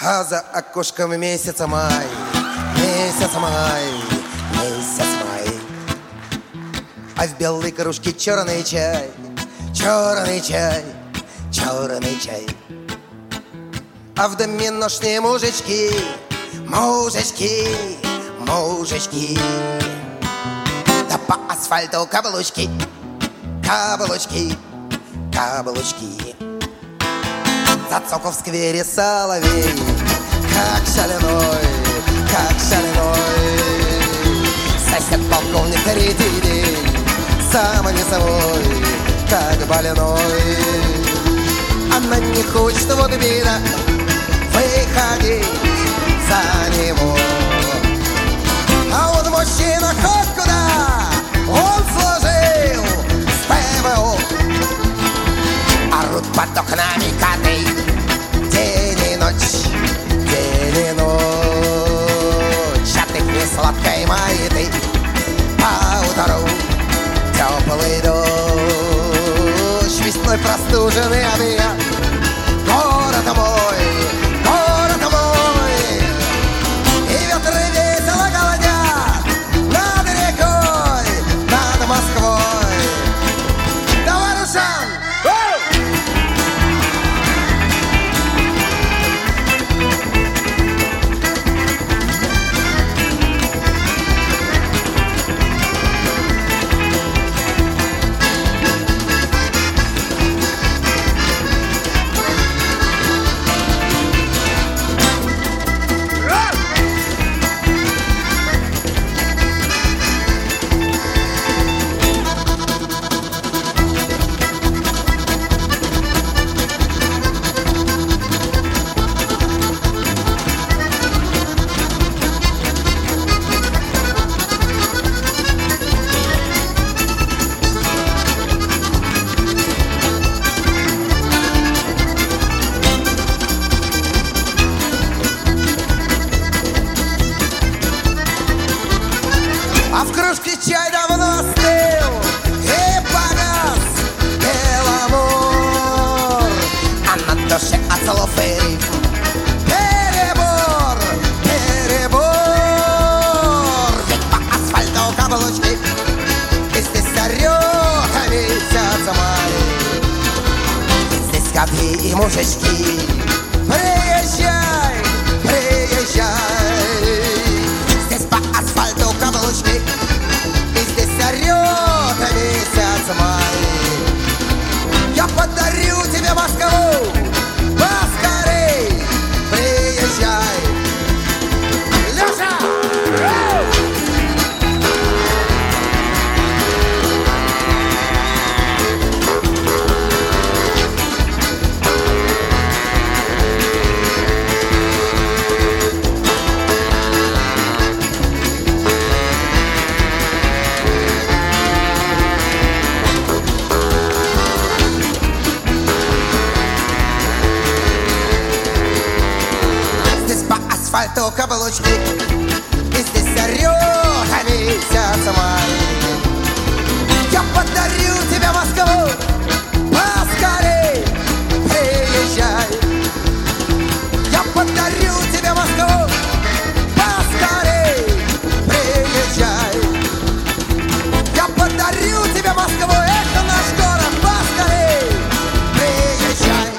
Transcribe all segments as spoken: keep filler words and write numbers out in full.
А за окошком месяц май, месяц май, месяц май. А в белой кружке черный чай, черный чай, черный чай. А в доме ношные мужички, мужички, мужички. Да по асфальту каблучки, каблучки, каблучки. Зацокал в сквере соловей, как шаленой, как шаленой. Сосед полковник третий день, сам не собой, как больной. Она не хочет, вот беда, выходить за него. А вот мужчина хоть куда, он служил с ПВО. Орут под окнами коты, день и ночь, день и ночь. От их несладкой маяты поутру теплый дождь. Весной простуженный от меня город мой, город мой. И ветры весело голодят над рекой, над Москвой. Давай, Рушан! А в кружке чай давно остыл и погас беломор. А на душе от слов и рифм перебор, перебор. Ведь по асфальту каблучки, и здесь орёт месяц май. Ведь здесь коты и мужички. Приезжай, приезжай. Здесь по асфальту каблучки, и здесь орёт месяц май. Я подарю тебе Москву, поскорей приезжай. Лёша! Асфальту каблучки, и здесь орёт месяц май. Я подарю тебе Москву, поскорей приезжай. Я подарю тебе Москву, поскорей приезжай. Я подарю тебе Москву, это наш город, поскорей приезжай.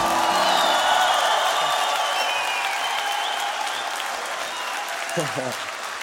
Ha ha.